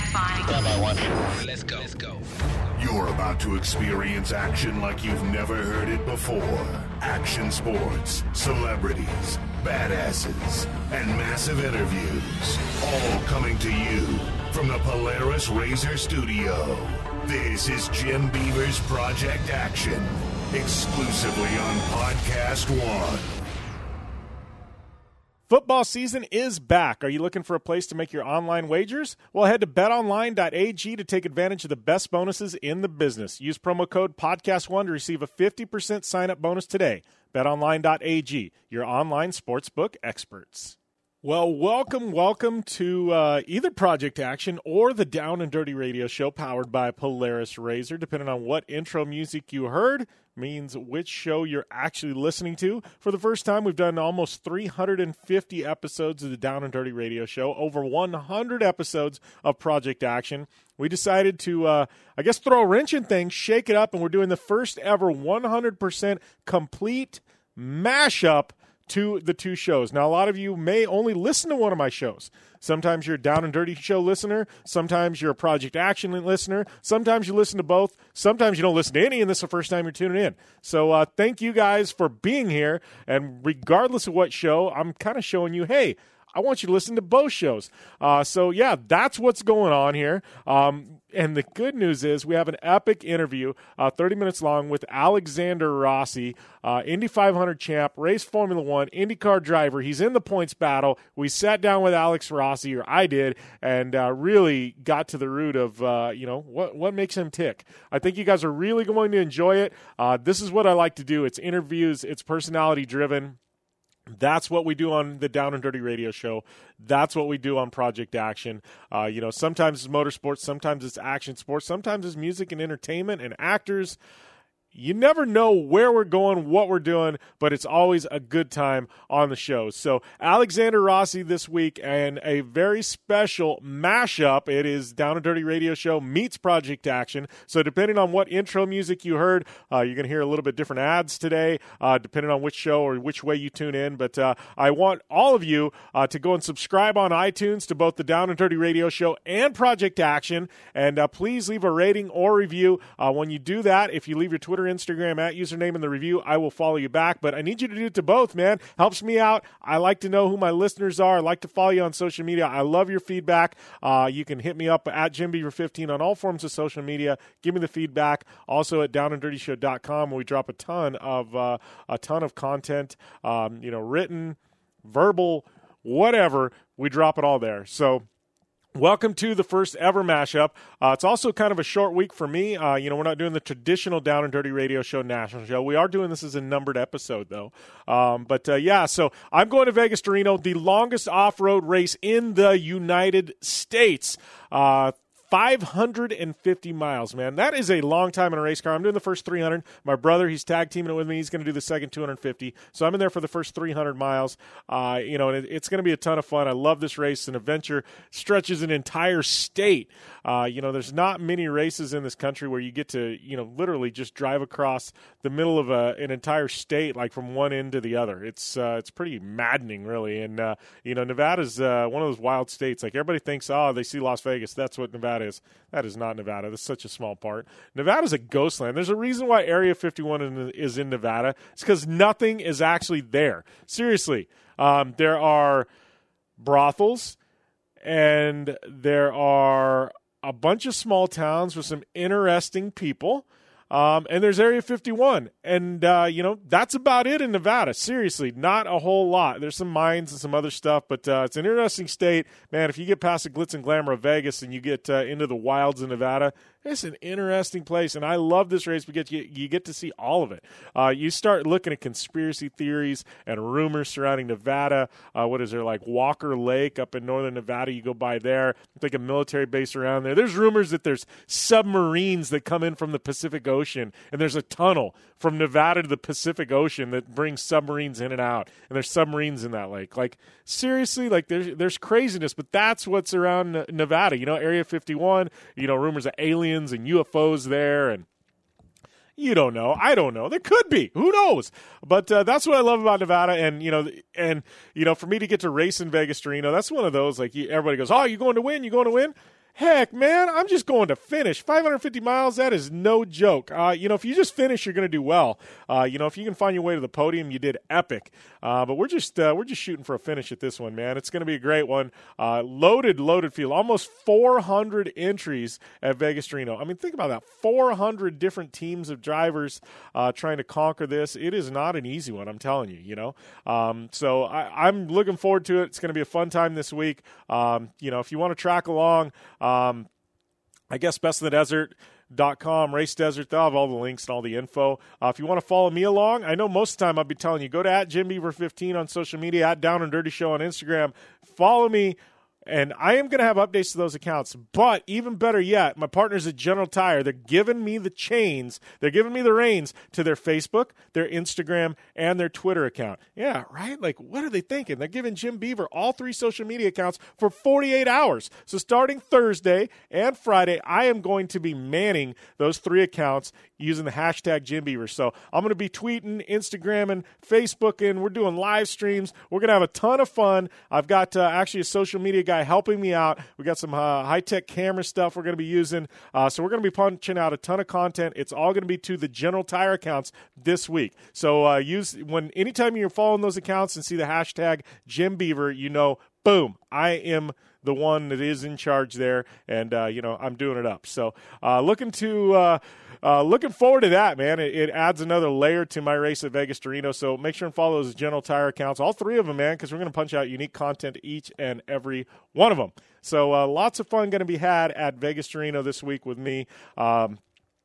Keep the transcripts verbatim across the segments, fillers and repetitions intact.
Identifying. Stand by one. Let's go. Let's go. You're about to experience action like you've never heard it before. Action sports, celebrities, badasses, and massive interviews. All coming to you from the Polaris Razor Studio. This is Jim Beaver's Project Action, exclusively on Podcast One. Football season is back. Are you looking for a place to make your online wagers? Well, head to bet online dot a g to take advantage of the best bonuses in the business. Use promo code podcast one to receive a fifty percent sign-up bonus today. bet online dot a g, your online sportsbook experts. Well, welcome, welcome to uh, either Project Action or the Down and Dirty Radio Show powered by Polaris Razor. Depending on what intro music you heard means which show you're actually listening to. For the first time, we've done almost three hundred fifty episodes of the Down and Dirty Radio Show, over one hundred episodes of Project Action. We decided to, uh, I guess, throw a wrench in things, shake it up, and we're doing the first ever one hundred percent complete mashup to the two shows. Now, a lot of you may only listen to one of my shows. Sometimes you're a Down and Dirty Show listener. Sometimes you're a Project Action listener. Sometimes you listen to both. Sometimes you don't listen to any, and this is the first time you're tuning in. So uh, thank you guys for being here. And regardless of what show, I'm kind of showing you, hey, I want you to listen to both shows. Uh, so, yeah, that's what's going on here. Um, and the good news is we have an epic interview, uh, thirty minutes long, with Alexander Rossi, uh, Indy five hundred champ, race Formula One, IndyCar driver. He's in the points battle. We sat down with Alex Rossi, or I did, and uh, really got to the root of, uh, you know, what, what makes him tick. I think you guys are really going to enjoy it. Uh, this is what I like to do. It's interviews. It's personality-driven. That's what we do on the Down and Dirty Radio Show. That's what we do on Project Action. Uh, you know, sometimes it's motorsports, sometimes it's action sports, sometimes it's music and entertainment and actors. You never know where we're going, what we're doing, but it's always a good time on the show. So Alexander Rossi this week, and a very special mashup. It is Down and Dirty Radio Show meets Project Action. So depending on what intro music you heard, uh, you're going to hear a little bit different ads today, uh, depending on which show or which way you tune in. But uh, I want all of you uh, to go and subscribe on iTunes to both the Down and Dirty Radio Show and Project Action. And uh, please leave a rating or review. Uh, when you do that, if you leave your Twitter, Instagram at username in the review, I will follow you back. But I need you to do it to both, man. Helps me out. I like to know who my listeners are. I like to follow you on social media. I love your feedback. Uh, you can hit me up at Jim Beaver fifteen on all forms of social media. Give me the feedback. Also at down and dirty show dot com, where we drop a ton of uh, a ton of content, um, you know, written, verbal, whatever. We drop it all there. So welcome to the first ever mashup. Uh, it's also kind of a short week for me. Uh, you know, we're not doing the traditional Down and Dirty Radio Show national show. We are doing this as a numbered episode, though. Um, but, uh, yeah, so I'm going to Vegas to Reno, the longest off-road race in the United States. Uh five hundred fifty miles, man. That is a long time in a race car. I'm doing the first three hundred. My brother, he's tag teaming it with me. He's going to do the second two hundred fifty. So I'm in there for the first three hundred miles. Uh, you know, and it, it's going to be a ton of fun. I love this race. An adventure stretches an entire state. Uh, you know, there's not many races in this country where you get to, you know, literally just drive across the middle of a, an entire state, like from one end to the other. It's uh, it's pretty maddening, really. And, uh, you know, Nevada's uh, one of those wild states. Like, everybody thinks, oh, they see Las Vegas. That's what Nevada is. That is not Nevada. That's such a small part. Nevada's a ghost land. There's a reason why Area fifty-one in, is in Nevada. It's because nothing is actually there. Seriously. Um, there are brothels, and there are a bunch of small towns with some interesting people. Um, and there's Area fifty-one. And, uh, you know, that's about it in Nevada. Seriously, not a whole lot. There's some mines and some other stuff, but uh, it's an interesting state. Man, if you get past the glitz and glamour of Vegas and you get uh, into the wilds of Nevada, it's an interesting place. And I love this race because you, you get to see all of it. Uh, you start looking at conspiracy theories and rumors surrounding Nevada. Uh, what is there, like Walker Lake up in northern Nevada? You go by there. It's like a military base around there. There's rumors that there's submarines that come in from the Pacific Ocean. Ocean, and there's a tunnel from Nevada to the Pacific Ocean that brings submarines in and out, and there's submarines in that lake. Like, seriously, like there's there's craziness, but that's what's around Nevada. You know, Area fifty-one, you know, rumors of aliens and U F Os there, and you don't know. I don't know. There could be. Who knows? But uh, that's what I love about Nevada. And, you know, and you know, for me to get to race in Vegas to Reno, that's one of those, like, you, everybody goes, oh, you're going to win? You're going to win? Heck, man, I'm just going to finish. five hundred fifty miles, that is no joke. Uh, you know, if you just finish, you're going to do well. Uh, you know, if you can find your way to the podium, you did epic. Uh, but we're just uh, we're just shooting for a finish at this one, man. It's going to be a great one. Uh, loaded, loaded field. Almost four hundred entries at Vegas to Reno. I mean, think about that. four hundred different teams of drivers uh, trying to conquer this. It is not an easy one, I'm telling you, you know. Um, so I, I'm looking forward to it. It's going to be a fun time this week. Um, you know, if you want to track along, um, I guess Best in the Desert dot com, Race Desert, they'll have all the links and all the info. Uh, if you want to follow me along, I know most of the time I'll be telling you, go to at Jim Beaver fifteen on social media, at Down and Dirty Show on Instagram. Follow me. And I am going to have updates to those accounts. But even better yet, my partners at General Tire, they're giving me the chains, they're giving me the reins to their Facebook, their Instagram, and their Twitter account. Yeah, right? Like, what are they thinking? They're giving Jim Beaver all three social media accounts for forty-eight hours. So starting Thursday and Friday, I am going to be manning those three accounts using the hashtag Jim Beaver. So I'm going to be tweeting, Instagramming, Facebooking. We're doing live streams. We're going to have a ton of fun. I've got uh, actually a social media guy helping me out. We got some uh, high-tech camera stuff we're going to be using. Uh, so we're going to be punching out a ton of content. It's all going to be to the General Tire accounts this week. So uh, use when anytime you're following those accounts and see the hashtag Jim Beaver, you know, boom, I am the one that is in charge there, and uh, you know, I'm doing it up. So uh, looking to uh, uh, looking forward to that, man. It, it adds another layer to my race at Vegas to Reno. So make sure and follow those General Tire accounts, all three of them, man, because we're going to punch out unique content each and every one of them. So uh, lots of fun going to be had at Vegas to Reno this week with me. Um,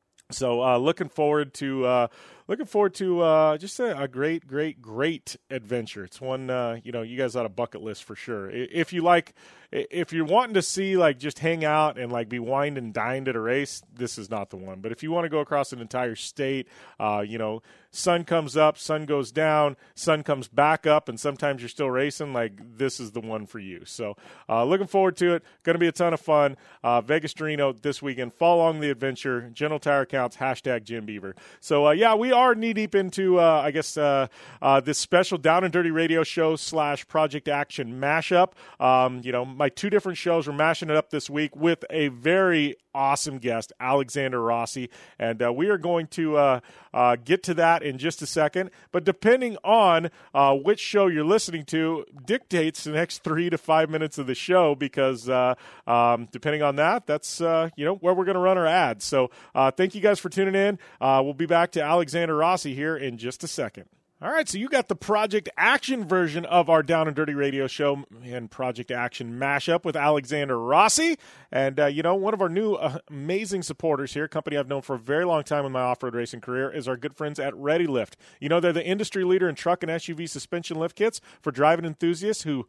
so uh, looking forward to. Uh, Looking forward to uh, just a, a great, great, great adventure. It's one, uh, you know, you guys on a bucket list for sure. If you like, if you're wanting to see, like, just hang out and, like, be wined and dined at a race, this is not the one. But if you want to go across an entire state, uh, you know, sun comes up, sun goes down, sun comes back up, and sometimes you're still racing, like, this is the one for you. So uh, looking forward to it. Going to be a ton of fun. Uh, Vegas to Reno this weekend. Follow along the adventure. General Tire accounts, hashtag Jim Beaver. So, uh, yeah, we are knee-deep into, uh, I guess, uh, uh, this special Down and Dirty Radio Show slash Project Action mashup. Um, you know, my two different shows, we're mashing it up this week with a very awesome guest, Alexander Rossi, and uh, we are going to uh, uh, get to that in just a second. But depending on uh, which show you're listening to dictates the next three to five minutes of the show, because uh, um, depending on that, that's uh, you know where we're going to run our ads. So uh, thank you guys for tuning in. Uh, we'll be back to Alexander Rossi here in just a second. All right, so you got the Project Action version of our Down and Dirty Radio Show and Project Action mashup with Alexander Rossi. And, uh, you know, one of our new uh, amazing supporters here, a company I've known for a very long time in my off-road racing career, is our good friends at Ready Lift. You know, they're the industry leader in truck and S U V suspension lift kits for driving enthusiasts who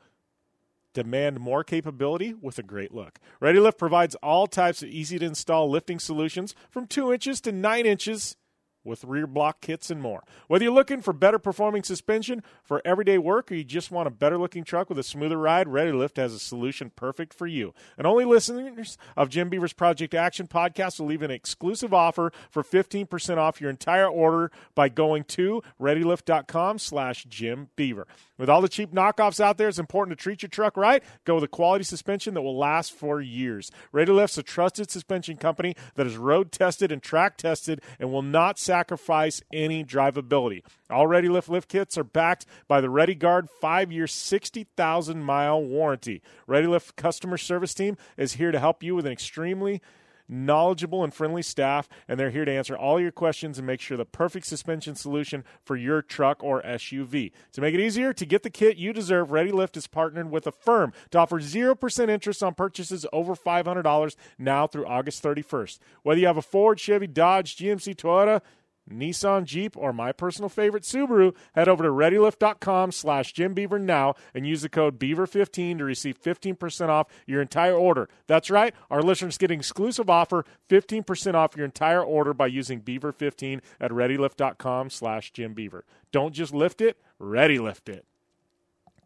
demand more capability with a great look. Ready Lift provides all types of easy-to-install lifting solutions from two inches to nine inches with rear block kits and more. Whether you're looking for better performing suspension for everyday work or you just want a better looking truck with a smoother ride, Ready Lift has a solution perfect for you. And only listeners of Jim Beaver's Project Action podcast will leave an exclusive offer for fifteen percent off your entire order by going to ReadyLift.com slash Jim Beaver. With all the cheap knockoffs out there, it's important to treat your truck right. Go with a quality suspension that will last for years. Ready Lift's a trusted suspension company that is road tested and track tested and will not sacrifice any drivability. All Ready Lift lift kits are backed by the Ready Guard five-year, sixty thousand mile warranty. Ready Lift customer service team is here to help you with an extremely knowledgeable and friendly staff, and they're here to answer all your questions and make sure the perfect suspension solution for your truck or S U V. To make it easier to get the kit you deserve, Ready Lift is partnered with Affirm to offer zero percent interest on purchases over five hundred dollars now through August thirty-first. Whether you have a Ford, Chevy, Dodge, G M C, Toyota, Nissan, Jeep, or my personal favorite, Subaru, head over to ReadyLift.com slash Jim Beaver now and use the code Beaver fifteen to receive fifteen percent off your entire order. That's right, our listeners get an exclusive offer, fifteen percent off your entire order by using Beaver fifteen at ReadyLift.com slash Jim Beaver. Don't just lift it, Ready Lift it.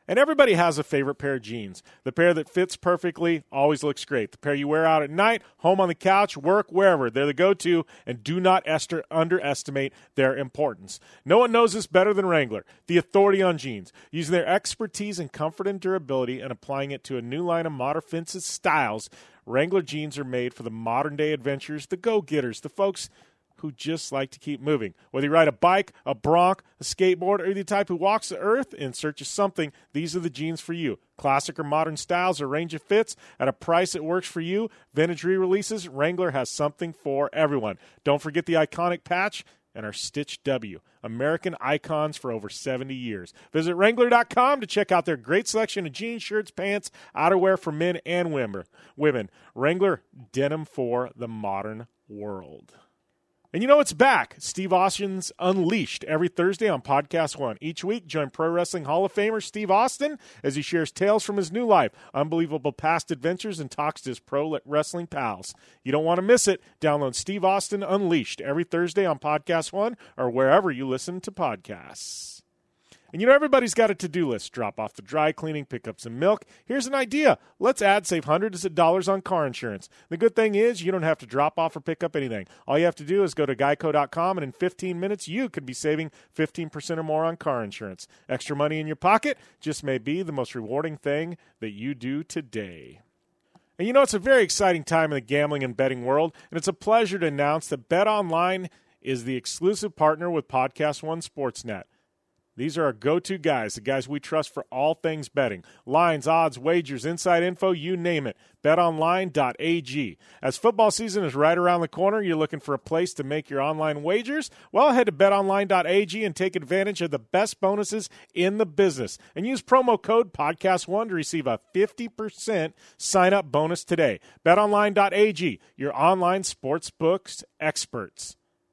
And everybody has a favorite pair of jeans. The pair that fits perfectly always looks great. The pair you wear out at night, home on the couch, work, wherever. They're the go-to, and do not ester- underestimate their importance. No one knows this better than Wrangler, the authority on jeans. Using their expertise in comfort and durability and applying it to a new line of modern fences styles, Wrangler jeans are made for the modern-day adventurers, the go-getters, the folks who just like to keep moving. Whether you ride a bike, a bronc, a skateboard, or you're the type who walks the earth in search of something, these are the jeans for you. Classic or modern styles, a range of fits, at a price that works for you. Vintage re-releases, Wrangler has something for everyone. Don't forget the iconic patch and our Stitch W, American icons for over seventy years. Visit Wrangler dot com to check out their great selection of jeans, shirts, pants, outerwear for men and women. Wrangler, denim for the modern world. And you know it's back. Steve Austin's Unleashed every Thursday on Podcast One. Each week, join Pro Wrestling Hall of Famer Steve Austin as he shares tales from his new life, unbelievable past adventures, and talks to his pro wrestling pals. You don't want to miss it. Download Steve Austin Unleashed every Thursday on Podcast One or wherever you listen to podcasts. And you know, everybody's got a to-do list. Drop off the dry cleaning, pick up some milk. Here's an idea. Let's add save hundreds of dollars on car insurance. The good thing is you don't have to drop off or pick up anything. All you have to do is go to geico dot com, and in fifteen minutes, you could be saving fifteen percent or more on car insurance. Extra money in your pocket just may be the most rewarding thing that you do today. And you know, it's a very exciting time in the gambling and betting world, and it's a pleasure to announce that BetOnline is the exclusive partner with Podcast One Sportsnet. These are our go-to guys, the guys we trust for all things betting. Lines, odds, wagers, inside info, you name it. bet online dot a g. As football season is right around the corner, you're looking for a place to make your online wagers? Well, head to bet online dot a g and take advantage of the best bonuses in the business. And use promo code podcast one to receive a fifty percent sign-up bonus today. bet online dot a g, your online sportsbooks experts.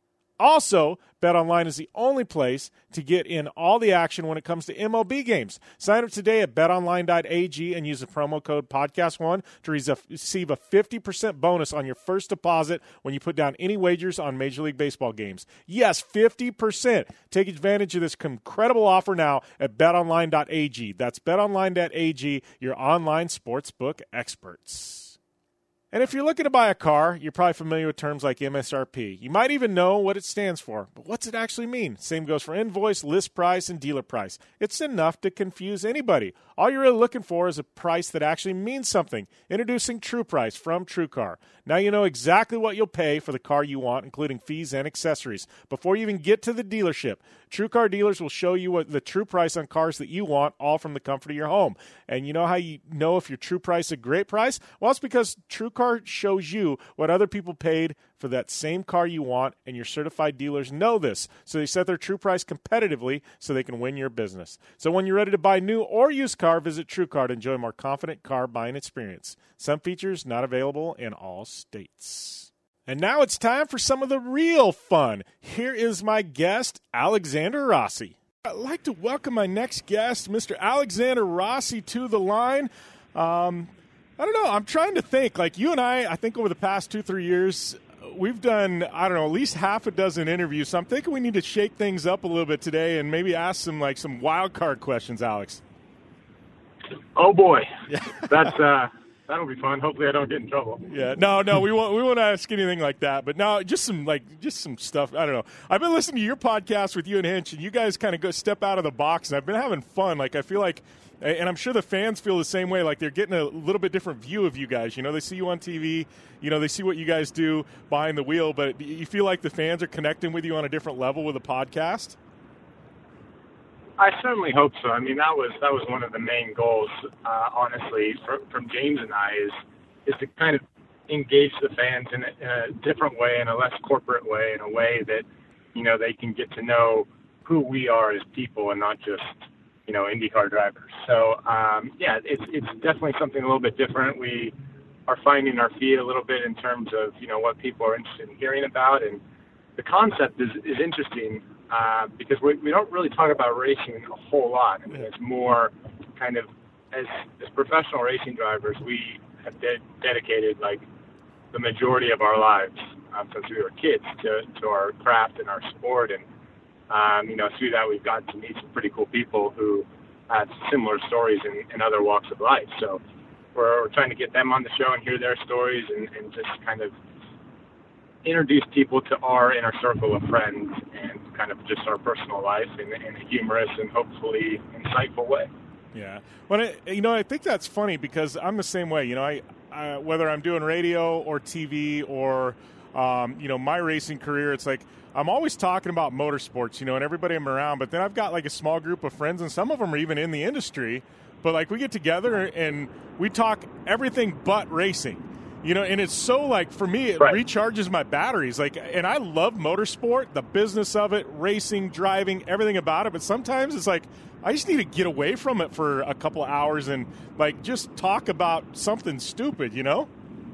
Also, BetOnline is the only place to get in all the action when it comes to M L B games. Sign up today at bet online dot a g and use the promo code podcast one to receive a fifty percent bonus on your first deposit when you put down any wagers on Major League Baseball games. Yes, fifty percent. Take advantage of this incredible offer now at bet online dot a g. That's bet online dot a g, your online sportsbook experts. And if you're looking to buy a car, you're probably familiar with terms like M S R P. You might even know what it stands for, but what's it actually mean? Same goes for invoice, list price, and dealer price. It's enough to confuse anybody. All you're really looking for is a price that actually means something. Introducing True Price from TrueCar. Now you know exactly what you'll pay for the car you want, including fees and accessories. Before you even get to the dealership, TrueCar dealers will show you what the true price on cars that you want, all from the comfort of your home. And you know how you know if your true price is a great price? Well, it's because TrueCar shows you what other people paid for that same car you want, and your certified dealers know this. So they set their true price competitively so they can win your business. So when you're ready to buy new or used car, visit TrueCar to enjoy a more confident car buying experience. Some features not available in all states. And now it's time for some of the real fun. Here is my guest, Alexander Rossi. I'd like to welcome my next guest, Mister Alexander Rossi, to the line. Um, I don't know. I'm trying to think. Like you and I, I think over the past two, three years, we've done, I don't know, at least half a dozen interviews. So I'm thinking we need to shake things up a little bit today and maybe ask some like some wild card questions, Alex. Oh boy, that's uh, that'll be fun. Hopefully, I don't get in trouble. Yeah, no, no, we won't. We won't ask anything like that. But no, just some like just some stuff. I don't know. I've been listening to your podcast with you and Hinch, and you guys kind of go step out of the box, and I've been having fun. Like I feel like. And I'm sure the fans feel the same way, like they're getting a little bit different view of you guys. You know, they see you on T V, you know, they see what you guys do behind the wheel, but you feel like the fans are connecting with you on a different level with a podcast? I certainly hope so. I mean, that was that was one of the main goals, uh, honestly, for, from James and I, is is to kind of engage the fans in a, in a different way, in a less corporate way, in a way that, you know, they can get to know who we are as people and not just, you know, IndyCar drivers. So, um, yeah, it's it's definitely something a little bit different. We are finding our feet a little bit in terms of, you know, what people are interested in hearing about. And the concept is, is interesting uh, because we, we don't really talk about racing a whole lot. I mean, it's more kind of, as, as professional racing drivers, we have de- dedicated, like, the majority of our lives um, since we were kids to, to our craft and our sport. And Um, you know, through that, we've gotten to meet some pretty cool people who have similar stories in, in other walks of life. So we're, we're trying to get them on the show and hear their stories and, and just kind of introduce people to our inner circle of friends and kind of just our personal life in, in a humorous and hopefully insightful way. Yeah. Well, it, you know, I think that's funny because I'm the same way. You know, I, I whether I'm doing radio or T V or, um, you know, my racing career, it's like I'm always talking about motorsports, you know, and everybody I'm around. But then I've got like a small group of friends, and some of them are even in the industry. But like we get together and we talk everything but racing. You know, and it's so, like, for me, it right. recharges my batteries. Like, and I love motorsport, the business of it, racing, driving, everything about it. But sometimes it's like, I just need to get away from it for a couple of hours and, like, just talk about something stupid, you know?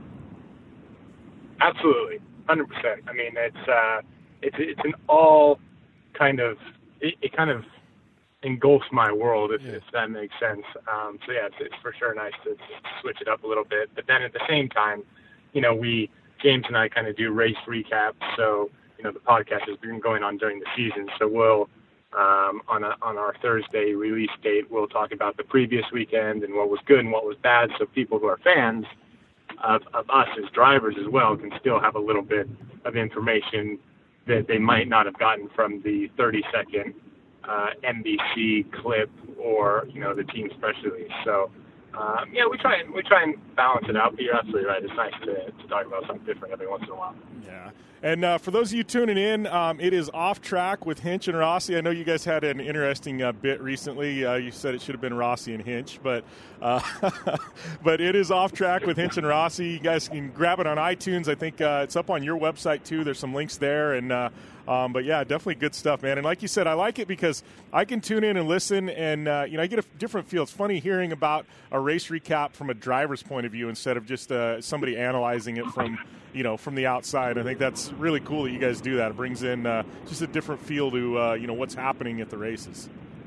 Absolutely. one hundred percent. I mean, it's, uh, it's, it's an all kind of, it, it kind of engulfs my world, if, yeah. if that makes sense. Um, so yeah, it's, it's for sure nice to, to switch it up a little bit. But then at the same time, you know, we, James and I kind of do race recaps. So, you know, the podcast has been going on during the season. So we'll, um, on a, on our Thursday release date, we'll talk about the previous weekend and what was good and what was bad. So people who are fans of, of us as drivers as well can still have a little bit of information that they might not have gotten from the thirty second Uh, N B C clip or, you know, the team's press release. So, um, yeah, we try and we try and balance it out. But you're absolutely right. It's nice to, to talk about something different every once in a while. Yeah. And uh, for those of you tuning in, um, it is Off Track with Hinch and Rossi. I know you guys had an interesting uh, bit recently. Uh, you said it should have been Rossi and Hinch, but uh, but it is Off Track with Hinch and Rossi. You guys can grab it on iTunes. I think uh, it's up on your website too. There's some links there, and uh, um, but yeah, definitely good stuff, man. And like you said, I like it because I can tune in and listen, and uh, you know, I get a different feel. It's funny hearing about a race recap from a driver's point of view instead of just uh, somebody analyzing it from, you know, from the outside. I think that's really cool that you guys do that. It brings in uh, just a different feel to uh, you know, what's happening at the races.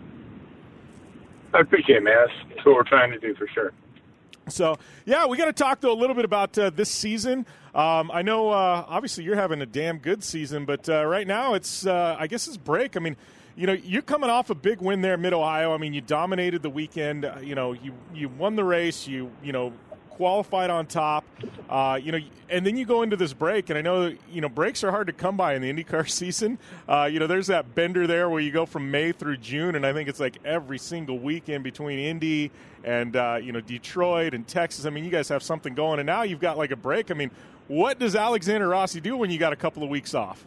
I appreciate it, man. That's, that's what we're trying to do for sure. So, yeah, we got to talk, though, a little bit about uh, this season. Um, I know, uh, obviously, you're having a damn good season, but uh, right now it's, uh, I guess it's break. I mean, you know, you're coming off a big win there in Mid-Ohio. I mean, you dominated the weekend. Uh, you know, you, you won the race. You, you know, qualified on top, uh, you know, and then you go into this break, and I know, you know, breaks are hard to come by in the IndyCar season. Uh, you know, there's that bender there where you go from May through June, and I think it's like every single weekend between Indy and, uh, you know, Detroit and Texas. I mean, you guys have something going, and now you've got like a break. I mean, what does Alexander Rossi do when you got a couple of weeks off?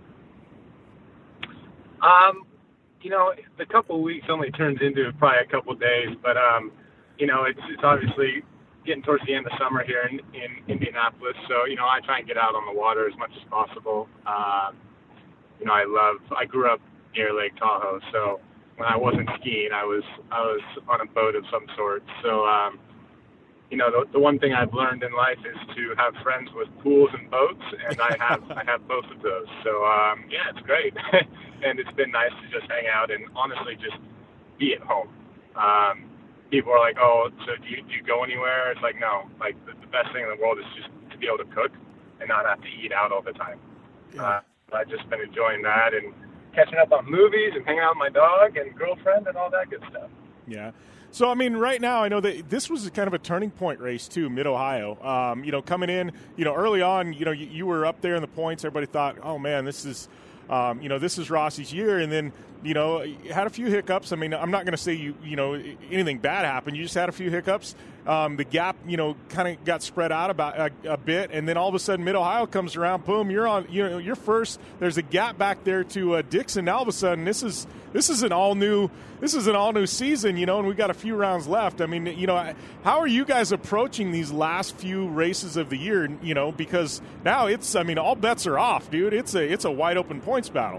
Um, you know, the couple of weeks only turns into probably a couple of days, but, um, you know, it's, it's obviously getting towards the end of summer here in, in Indianapolis. So, you know, I try and get out on the water as much as possible. Uh, you know, I love, I grew up near Lake Tahoe. So when I wasn't skiing, I was, I was on a boat of some sort. So, um, you know, the, the one thing I've learned in life is to have friends with pools and boats. And I have, I have both of those. So, um, yeah, it's great. And it's been nice to just hang out and honestly just be at home. Um, People are like, oh, so do you, do you go anywhere? It's like, no. Like, the, the best thing in the world is just to be able to cook and not have to eat out all the time. Yeah. Uh, I've just been enjoying that and catching up on movies and hanging out with my dog and girlfriend and all that good stuff. Yeah. So, I mean, right now, I know that this was kind of a turning point race, too, Mid-Ohio. Um, you know, coming in, you know, early on, you know, you, you were up there in the points. Everybody thought, oh, man, this is – Um, you know, this is Rossi's year, and then, you know, you had a few hiccups. I mean, I'm not going to say, you you know, anything bad happened. You just had a few hiccups. Um, the gap, you know, kind of got spread out about a, a bit, and then all of a sudden Mid-Ohio comes around, boom, you're on, you know, you're first. There's a gap back there to uh, Dixon. Now all of a sudden this is this is an all new this is an all new season, you know, and we got a few rounds left. I mean, you know, how are you guys approaching these last few races of the year? You know, because now it's, I mean, all bets are off, dude. It's a it's a wide open points battle.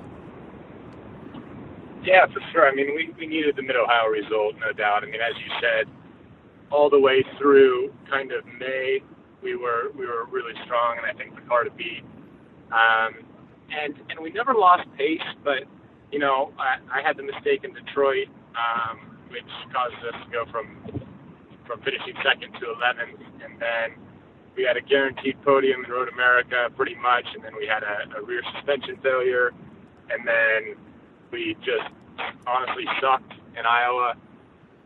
Yeah, for sure. I mean, we, we needed the Mid-Ohio result, no doubt. I mean, as you said, all the way through kind of May, we were we were really strong, and I think the car to beat. Um, and and we never lost pace, but you know, I, I had the mistake in Detroit, um, which caused us to go from from finishing second to eleventh, and then we had a guaranteed podium in Road America, pretty much, and then we had a, a rear suspension failure, and then we just honestly sucked in Iowa.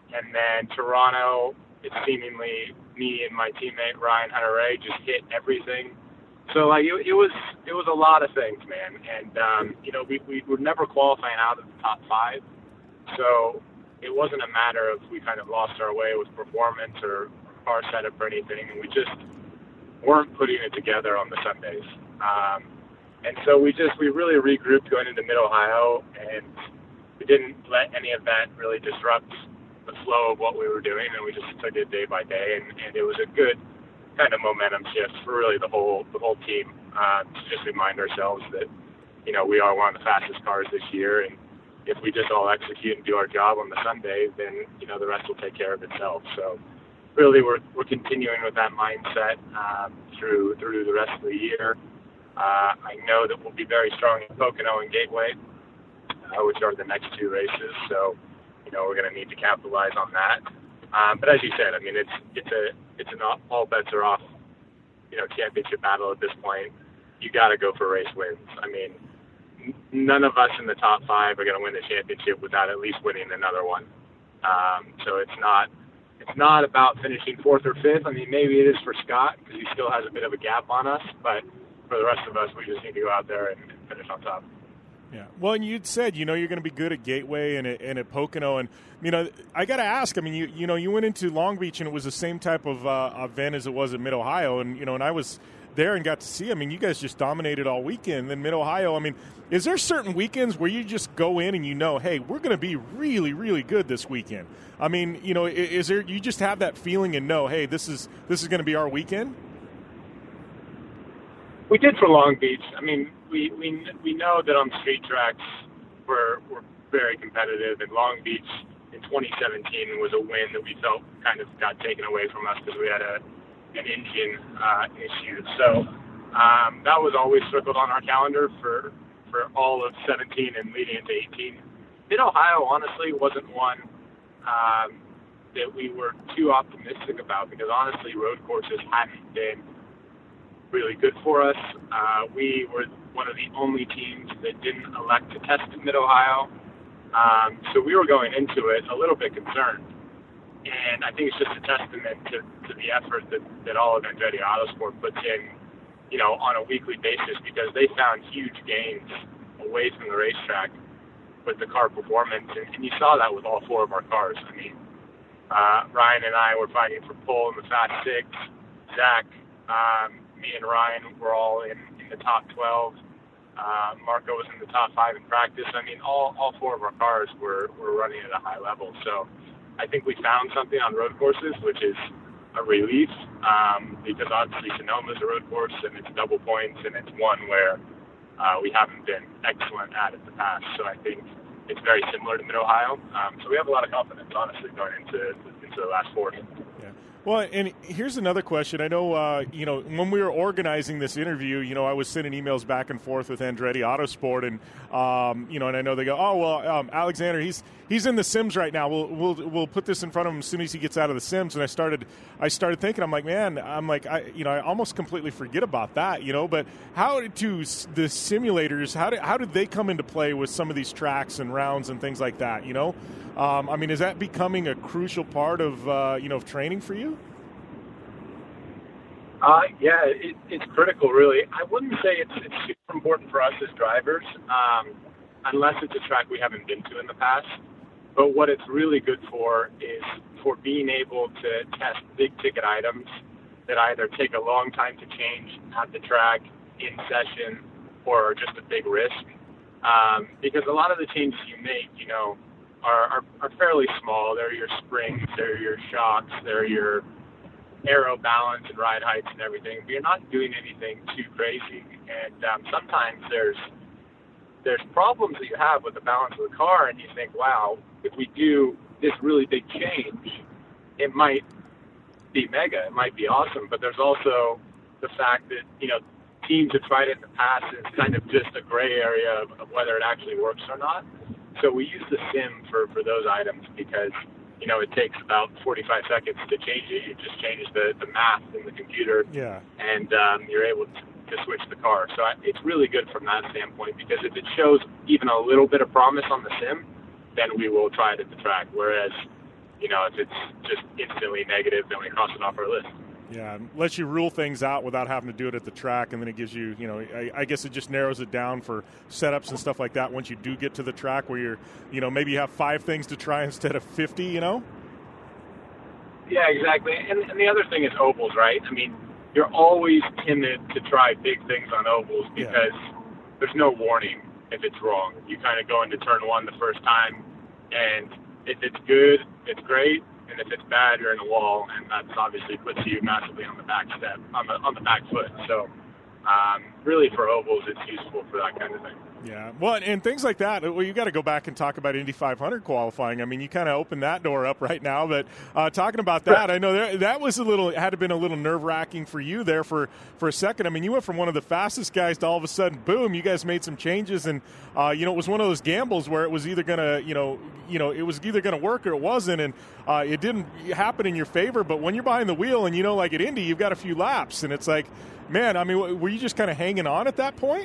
and then Toronto, it's seemingly me and my teammate Ryan Hunter-Reay just hit everything. So like it, it was it was a lot of things, man. And um, you know, we we were never qualifying out of the top five, so it wasn't a matter of we kind of lost our way with performance or car setup or anything. We just weren't putting it together on the Sundays. Um, and so we just we really regrouped going into Mid-Ohio, and we didn't let any of that really disrupt the flow of what we were doing, and we just took it day by day, and, and it was a good kind of momentum shift for really the whole the whole team uh, to just remind ourselves that, you know, we are one of the fastest cars this year, and if we just all execute and do our job on the Sunday, then, you know, the rest will take care of itself. So really we're we're continuing with that mindset um, through through the rest of the year. Uh, I know that we'll be very strong in Pocono and Gateway, uh, which are the next two races. So, you know, we're going to need to capitalize on that. Um, but as you said, I mean, it's it's a it's an all, all bets are off, you know, championship battle at this point. You got to go for race wins. I mean, n- none of us in the top five are going to win the championship without at least winning another one. Um, so it's not it's not about finishing fourth or fifth. I mean, maybe it is for Scott because he still has a bit of a gap on us. But for the rest of us, we just need to go out there and, and finish on top. Yeah. Well, and you'd said, you know, you're going to be good at Gateway and at, and at Pocono. And, you know, I got to ask, I mean, you you know, you went into Long Beach and it was the same type of uh, event as it was at Mid-Ohio. And, you know, and I was there and got to see, I mean, you guys just dominated all weekend. Then Mid-Ohio, I mean, is there certain weekends where you just go in and you know, hey, we're going to be really, really good this weekend? I mean, you know, is there, you just have that feeling and know, hey, this is this is going to be our weekend? We did for Long Beach. I mean, we we we know that on street tracks we're we're very competitive, and Long Beach in twenty seventeen was a win that we felt kind of got taken away from us because we had a an engine uh, issue. So um, that was always circled on our calendar for for all of seventeen and leading into eighteen. Mid-Ohio honestly wasn't one um, that we were too optimistic about because honestly road courses hadn't been really good for us. Uh, we were one of the only teams that didn't elect to test in Mid-Ohio. Um, so we were going into it a little bit concerned. And I think it's just a testament to, to the effort that, that all of Andretti Autosport puts in, you know, on a weekly basis because they found huge gains away from the racetrack with the car performance. And, and you saw that with all four of our cars. I mean, uh, Ryan and I were fighting for pole in the Fast Six. Zach, um, me and Ryan were all in, in the top twelve. Uh, Marco was in the top five in practice. I mean, all, all four of our cars were, were running at a high level. So I think we found something on road courses, which is a relief um, because obviously Sonoma is a road course and it's double points and it's one where uh, we haven't been excellent at in the past. So I think it's very similar to Mid-Ohio. Um, so we have a lot of confidence, honestly, going into, into the last four. Yeah. Well, and here's another question. I know, uh, you know, when we were organizing this interview, you know, I was sending emails back and forth with Andretti Autosport, and um, you know, and I know they go, oh well, um, Alexander, he's he's in the sims right now. We'll we'll we'll put this in front of him as soon as he gets out of the sims. And I started I started thinking, I'm like, man, I'm like, I you know, I almost completely forget about that, you know. But how do the simulators? How did how did they come into play with some of these tracks and rounds and things like that? You know, um, I mean, is that becoming a crucial part of uh, you know of training for you? Uh, yeah, it, it's critical, really. I wouldn't say it's, it's super important for us as drivers, um, unless it's a track we haven't been to in the past. But what it's really good for is for being able to test big-ticket items that either take a long time to change at the track, in session, or are just a big risk. Um, because a lot of the changes you make, you know, are, are, are fairly small. They're your springs, they're your shocks, they're your aero balance and ride heights and everything, but you're not doing anything too crazy. And um, sometimes there's there's problems that you have with the balance of the car, and you think, wow, if we do this really big change, it might be mega, it might be awesome. But there's also the fact that, you know, teams have tried it in the past, and it's kind of just a gray area of, of whether it actually works or not. So we use the sim for, for those items because, you know, it takes about forty-five seconds to change it. You just change the, the math in the computer, yeah, and um, you're able to, to switch the car. So I, it's really good from that standpoint because if it shows even a little bit of promise on the sim, then we will try it at the track. Whereas you know, if it's just instantly negative, then we cross it off our list. Yeah, lets you rule things out without having to do it at the track, and then it gives you, you know, I, I guess it just narrows it down for setups and stuff like that once you do get to the track where you're, you know, maybe you have five things to try instead of fifty, you know? Yeah, exactly. And, and the other thing is ovals, right? I mean, you're always timid to try big things on ovals because yeah. there's no warning if it's wrong. You kind of go into turn one the first time, and if it's good, it's great. And if it's bad, you're in the wall, and that obviously puts you massively on the back step, on the on the back foot. So, um, really, for ovals, it's useful for that kind of thing. Yeah, well, and things like that. Well, you got to go back and talk about Indy five hundred qualifying. I mean, you kind of opened that door up right now. But uh, talking about that, I know there, that was a little had to been a little nerve wracking for you there for, for a second. I mean, you went from one of the fastest guys to all of a sudden, boom! You guys made some changes, and uh, you know, it was one of those gambles where it was either gonna, you know, you know, it was either gonna work or it wasn't, and uh, it didn't happen in your favor. But when you're behind the wheel, and you know, like at Indy, you've got a few laps, and it's like, man, I mean, were you just kind of hanging on at that point?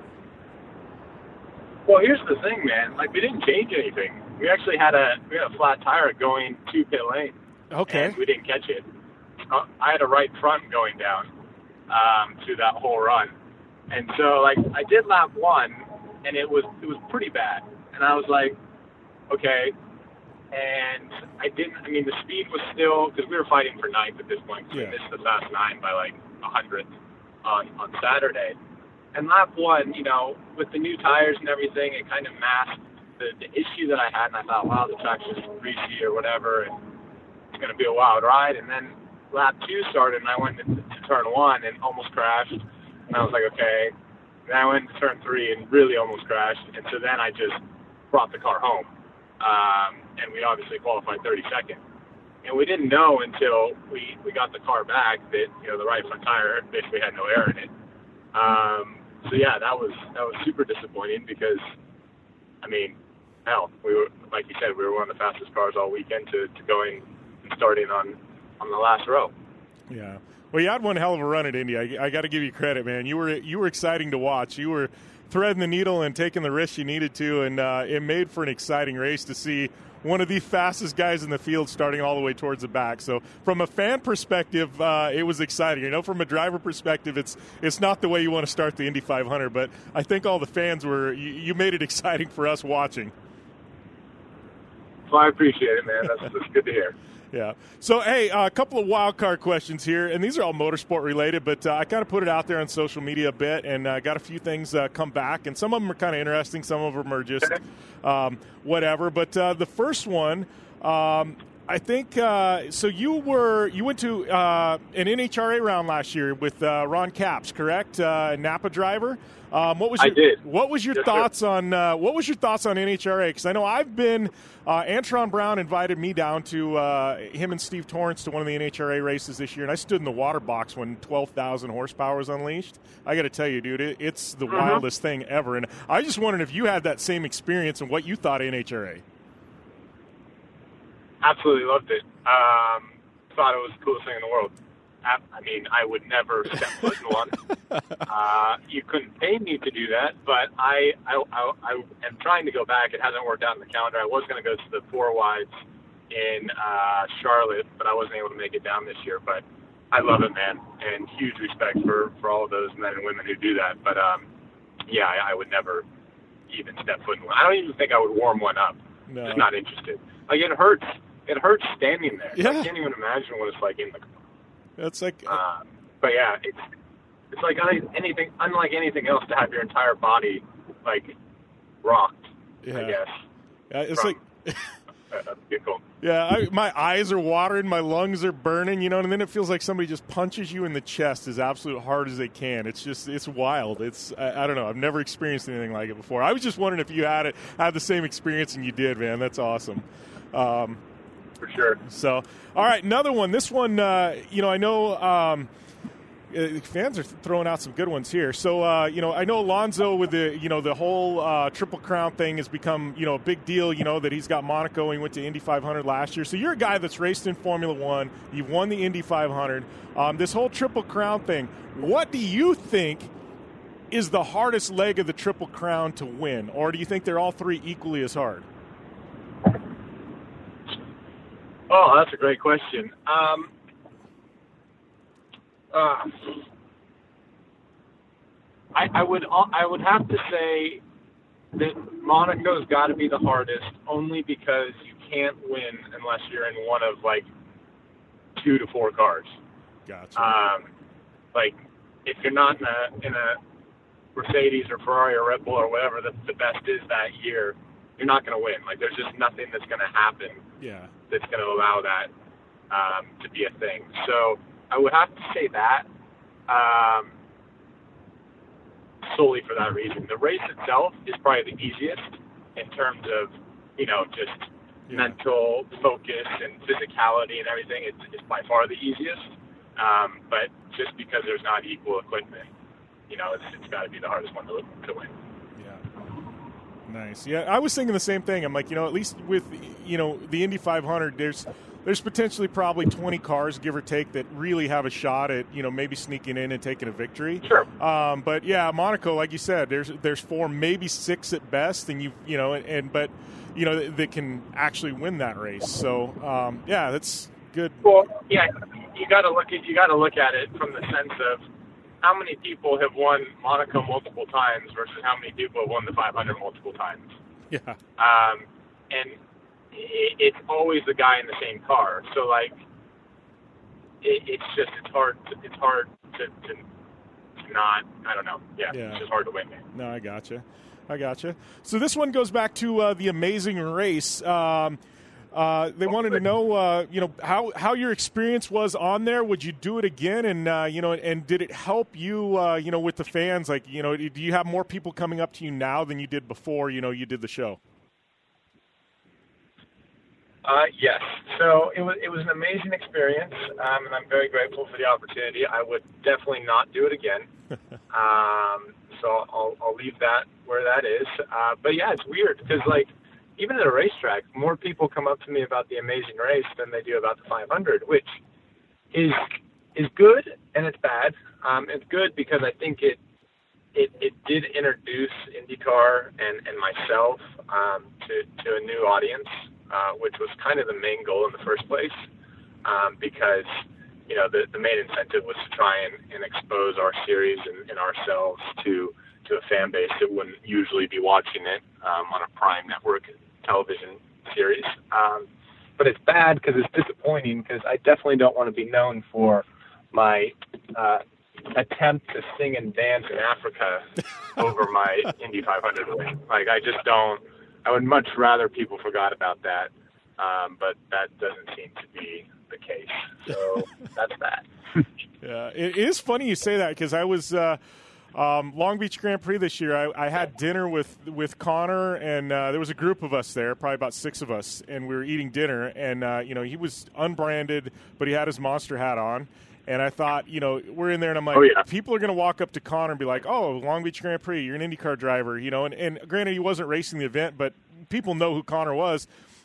Well, here's the thing, man. Like, we didn't change anything. We actually had a we had a flat tire going to pit lane. Okay. And we didn't catch it. Uh, I had a right front going down um, through that whole run, and so like I did lap one, and it was it was pretty bad. And I was like, okay. And I didn't. I mean, the speed was still because we were fighting for ninth at this point. So yeah. We missed the fast nine by like a hundredth on on Saturday. And lap one, you know, with the new tires and everything, it kind of masked the, the issue that I had. And I thought, wow, the track's just greasy or whatever, and it's going to be a wild ride. And then lap two started, and I went into to turn one and almost crashed. And I was like, okay. Then I went to turn three and really almost crashed. And so then I just brought the car home. Um, and we obviously qualified thirty-second. And we didn't know until we, we got the car back that, you know, the right front tire basically had no air in it. Um, so yeah, that was that was super disappointing because, I mean, hell, we were like you said, we were one of the fastest cars all weekend to, to going and starting on, on the last row. Yeah, well, you had one hell of a run at Indy. I, I got to give you credit, man. You were you were exciting to watch. You were threading the needle and taking the risks you needed to, and uh, it made for an exciting race to see one of the fastest guys in the field starting all the way towards the back. So from a fan perspective, uh, it was exciting. You know, from a driver perspective, it's it's not the way you want to start the Indy five hundred, but I think all the fans were, you, you made it exciting for us watching. Well, I appreciate it, man. That's, that's good to hear. Yeah. So, hey, uh, a couple of wild card questions here, and these are all motorsport related, but uh, I kind of put it out there on social media a bit, and uh, got a few things uh, come back, and some of them are kind of interesting, some of them are just um, whatever. But uh, the first one, um, I think, uh, so you were you went to uh, an N H R A round last year with uh, Ron Capps, correct? Uh, Napa driver. Um, what was your, I did. What was your yes, thoughts sir. on uh, what was your thoughts on N H R A? Because I know I've been. Uh, Antron Brown invited me down to uh, him and Steve Torrance to one of the N H R A races this year, and I stood in the water box when twelve thousand horsepower was unleashed. I got to tell you, dude, it, it's the mm-hmm. wildest thing ever. And I just wondered if you had that same experience and what you thought of N H R A. Absolutely loved it. Um, thought it was the coolest thing in the world. I mean, I would never step foot in one. Uh, you couldn't pay me to do that, but I, I, I, I am trying to go back. It hasn't worked out in the calendar. I was going to go to the four wides in uh, Charlotte, but I wasn't able to make it down this year. But I love it, man, and huge respect for, for all of those men and women who do that. But, um, yeah, I, I would never even step foot in one. I don't even think I would warm one up. No. Just not interested. Like, it hurts. It hurts standing there. Yeah. I can't even imagine what it's like in the car. That's like, uh, but yeah, it's it's like anything, unlike anything else, to have your entire body like rocked. yeah. I guess. Yeah, it's from, like, uh, cool. yeah, I, my eyes are watering, my lungs are burning, you know, and then it feels like somebody just punches you in the chest as absolute hard as they can. It's just, it's wild. It's, I, I don't know. I've never experienced anything like it before. I was just wondering if you had it, had the same experience, and you did, man. That's awesome. Um, For sure. So, all right, another one. This one, uh, you know, I know um, uh, fans are throwing out some good ones here. So, uh, you know, I know Alonso with the, you know, the whole uh, Triple Crown thing has become, you know, a big deal, you know, that he's got Monaco. He went to Indy five hundred last year. So you're a guy that's raced in Formula One. You've won the Indy five hundred. Um, this whole Triple Crown thing, what do you think is the hardest leg of the Triple Crown to win? Or do you think they're all three equally as hard? Oh, that's a great question. Um, uh, I, I would I would have to say that Monaco's got to be the hardest, only because you can't win unless you're in one of like two to four cars. Gotcha. Um, like if you're not in a in a Mercedes or Ferrari or Red Bull or whatever the, the best is that year, you're not going to win. Like there's just nothing that's going to happen. Yeah. That's going to allow that um, to be a thing. So I would have to say that um, solely for that reason. The race itself is probably the easiest in terms of, you know, just yeah. mental focus and physicality and everything. It's, it's by far the easiest. Um, but just because there's not equal equipment, you know, it's, it's got to be the hardest one to, to win. Nice. Yeah, I was thinking the same thing. I'm like, you know, at least with, you know, the Indy five hundred, there's there's potentially probably twenty cars, give or take, that really have a shot at, you know, maybe sneaking in and taking a victory. Sure. Um, but yeah, Monaco, like you said, there's there's four, maybe six at best, and you you know, and, and but you know that can actually win that race. So um, yeah, that's good. Well, yeah, you got to look at you got to look at it from the sense of how many people have won Monaco multiple times versus how many people have won the five hundred multiple times. Yeah. Um, and it, it's always the guy in the same car. So like, it, it's just it's hard to, it's hard to, to, to not I don't know yeah, yeah it's just hard to win. No, I gotcha, I gotcha. So this one goes back to uh, the Amazing Race. Um, Uh, they wanted to know, uh, you know, how, how your experience was on there. Would you do it again? And, uh, you know, and did it help you, uh, you know, with the fans? Like, you know, do you have more people coming up to you now than you did before, you know, you did the show? Uh, yes. So it was, it was an amazing experience. Um, and I'm very grateful for the opportunity. I would definitely not do it again. um, so I'll, I'll leave that where that is. Uh, but yeah, it's weird because like, even at a racetrack, more people come up to me about the Amazing Race than they do about the five hundred, which is is good and it's bad. Um, it's good because I think it it, it did introduce IndyCar and, and myself um, to, to a new audience, uh, which was kind of the main goal in the first place, um, because you know the, the main incentive was to try and, and expose our series and, and ourselves to to a fan base that wouldn't usually be watching it um, on a prime network television series. Um, but it's bad because it's disappointing because I definitely don't want to be known for my uh, attempt to sing and dance in Africa over my Indy five hundred win. Like, I just don't, I would much rather people forgot about that. Um, but that doesn't seem to be the case. So that's that. Yeah, it is funny you say that because I was, uh, Um, Long Beach Grand Prix this year, I, I had dinner with, with Connor, and uh, there was a group of us there, probably about six of us, and we were eating dinner, and, uh, you know, he was unbranded, but he had his Monster hat on, and I thought, you know, we're in there, and I'm like, oh, yeah. people are going to walk up to Connor and be like, oh, Long Beach Grand Prix, you're an IndyCar driver, you know, and, and granted, he wasn't racing the event, but people know who Connor was.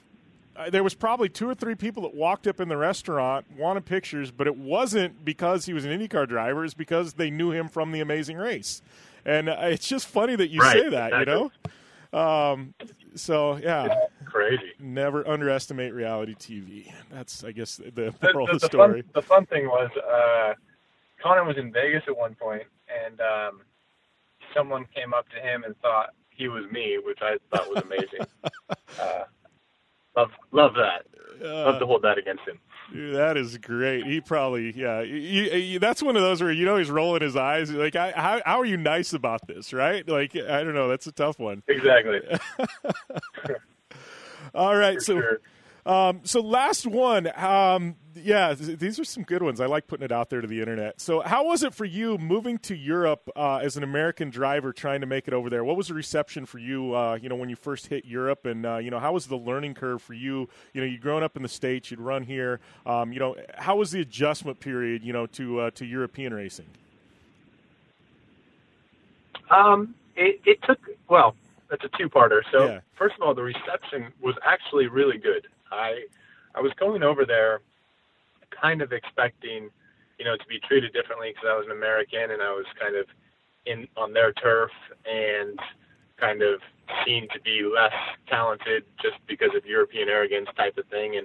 Uh, there was probably two or three people that walked up in the restaurant, wanted pictures, but it wasn't because he was an IndyCar driver. It's because they knew him from The Amazing Race. And uh, it's just funny that you right, say that, exactly. you know? Um, so, yeah. It's crazy. Never underestimate reality T V. That's, I guess, the, the the, moral the, of the the story. Fun, the fun thing was uh, Connor was in Vegas at one point, and um, someone came up to him and thought he was me, which I thought was amazing. uh, love, love that. Uh, Love to hold that against him. Dude, that is great. He probably, yeah. You, you, that's one of those where you know he's rolling his eyes. Like, I, how how are you nice about this, right? Like, I don't know. That's a tough one. Exactly. All right, For so. Sure. Um, so last one, um, yeah, th- these are some good ones. I like putting it out there to the internet. So how was it for you moving to Europe uh, as an American driver trying to make it over there? What was the reception for you, uh, you know, when you first hit Europe? And, uh, you know, how was the learning curve for you? You know, you'd grown up in the States, you'd run here. Um, you know, how was the adjustment period, you know, to uh, to European racing? Um, it, it took, well, that's a two-parter. So yeah. First of all, the reception was actually really good. I I was going over there kind of expecting, you know, to be treated differently because I was an American and I was kind of in on their turf and kind of seen to be less talented just because of European arrogance type of thing. And,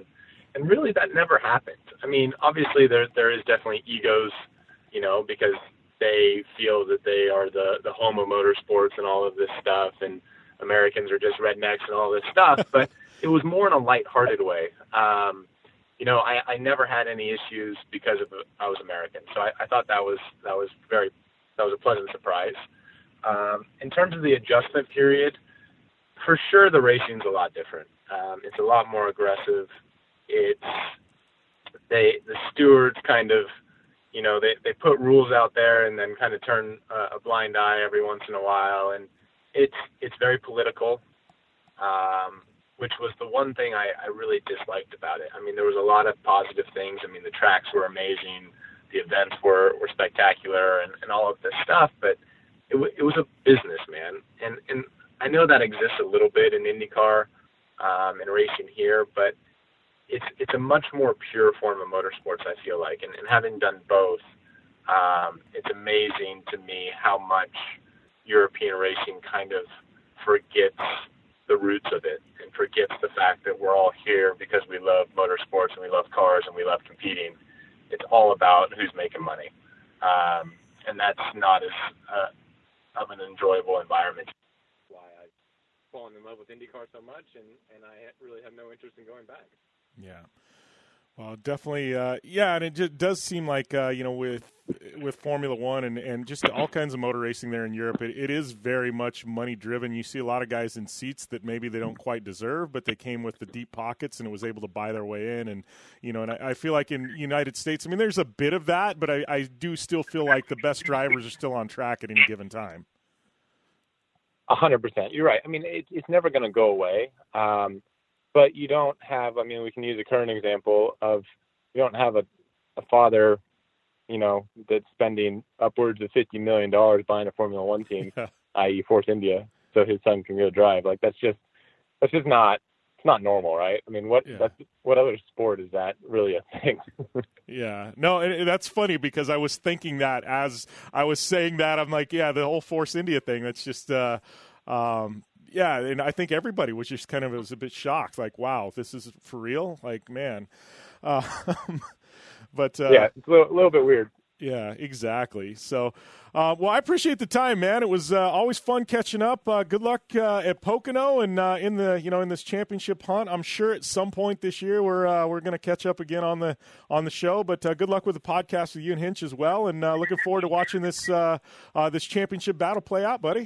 and really that never happened. I mean, obviously there there is definitely egos, you know, because they feel that they are the, the home of motorsports and all of this stuff, and Americans are just rednecks and all this stuff, but it was more in a lighthearted way. Um, you know, I, I never had any issues because of I was American, so I, I thought that was that was very that was a pleasant surprise. Um, in terms of the adjustment period, for sure the racing's a lot different. Um, it's a lot more aggressive. It's they the stewards kind of, you know, they, they put rules out there and then kind of turn uh, a blind eye every once in a while, and it's it's very political. Um, which was the one thing I, I really disliked about it. I mean, there was a lot of positive things. I mean, the tracks were amazing, the events were, were spectacular, and, and all of this stuff, but it, w- it was a business, man. And and I know that exists a little bit in IndyCar um, and racing here, but it's it's a much more pure form of motorsports, I feel like. And, and having done both, um, it's amazing to me how much European racing kind of forgets the roots of it and forgets the fact that we're all here because we love motorsports and we love cars and we love competing. It's all about who's making money. Um, and that's not as uh, of an enjoyable environment. That's why I've fallen in love with IndyCar so much, and, and I really have no interest in going back. Yeah. Well, definitely, uh, yeah, and it just does seem like, uh, you know, with with Formula One and, and just all kinds of motor racing there in Europe, it, it is very much money-driven. You see a lot of guys in seats that maybe they don't quite deserve, but they came with the deep pockets and it was able to buy their way in. And, you know, and I, I feel like in United States, I mean, there's a bit of that, but I, I do still feel like the best drivers are still on track at any given time. A hundred percent. You're right. I mean, it, it's never going to go away. Um, But you don't have, I mean, we can use a current example of, you don't have a, a father, you know, that's spending upwards of fifty million dollars buying a Formula One team, yeah. that is. Force India, so his son can go drive. Like, that's just, that's just not, it's not normal, right? I mean, what, yeah. that's, what other sport is that really a thing? Yeah. No, and that's funny because I was thinking that as I was saying that, I'm like, yeah, the whole Force India thing, that's just, uh, um, yeah, and I think everybody was just kind of was a bit shocked, like, "Wow, this is for real!" Like, man, uh, but uh, yeah, it's a little, a little bit weird. Yeah, exactly. So, uh, well, I appreciate the time, man. It was uh, always fun catching up. Uh, good luck uh, at Pocono and uh, in the you know in this championship hunt. I'm sure at some point this year we're uh, we're going to catch up again on the on the show. But uh, good luck with the podcast with you and Hinch as well, and uh, looking forward to watching this uh, uh, this championship battle play out, buddy.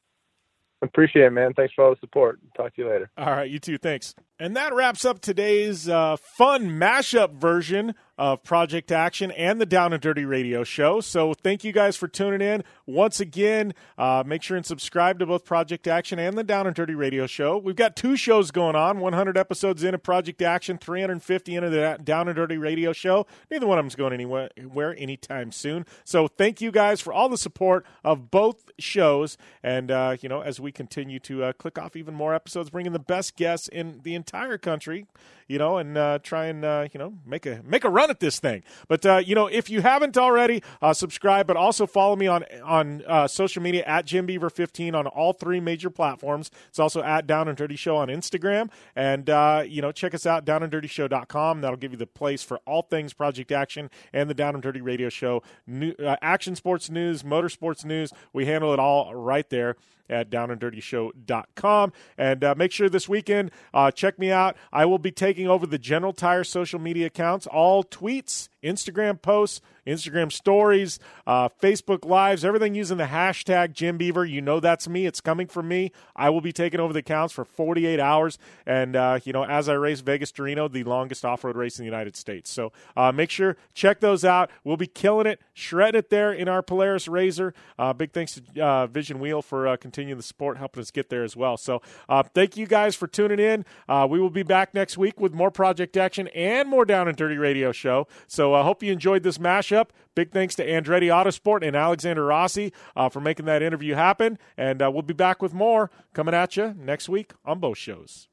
Appreciate it, man. Thanks for all the support. Talk to you later. All right, you too. Thanks. And that wraps up today's uh, fun mashup version of Project Action and the Down and Dirty Radio Show. So thank you guys for tuning in. Once again, uh, make sure and subscribe to both Project Action and the Down and Dirty Radio Show. We've got two shows going on, one hundred episodes into Project Action, three hundred fifty into the Down and Dirty Radio Show. Neither one of them's going anywhere anytime soon. So thank you guys for all the support of both shows. And, uh, you know, as we continue to uh, click off even more episodes, bringing the best guests in the entire country, you know, and uh, try and, uh, you know, make a make a run at this thing. But, uh, you know, if you haven't already, uh, subscribe, but also follow me on on uh, social media at Jim Beaver fifteen on all three major platforms. It's also at Down and Dirty Show on Instagram. And, uh, you know, check us out, down and dirty show dot com. That'll give you the place for all things Project Action and the Down and Dirty Radio Show. New, uh, action sports news, motorsports news. We handle it all right there at down and dirty show dot com. And uh, make sure this weekend, uh, check me out. I will be taking over the General Tire social media accounts, all tweets, Instagram posts, Instagram stories, uh, Facebook Lives, everything using the hashtag Jim Beaver. You know that's me. It's coming from me. I will be taking over the accounts for forty-eight hours. And, uh, you know, as I race Vegas to Reno, the longest off-road race in the United States. So uh, make sure, check those out. We'll be killing it, shredding it there in our Polaris Razor. Uh, big thanks to uh, Vision Wheel for uh, continuing the support, helping us get there as well. So uh, thank you guys for tuning in. Uh, we will be back next week with more Project Action and more Down and Dirty Radio Show. So I uh, hope you enjoyed this mashup. Big thanks to Andretti Autosport and Alexander Rossi uh, for making that interview happen. And uh, we'll be back with more coming at you next week on both shows.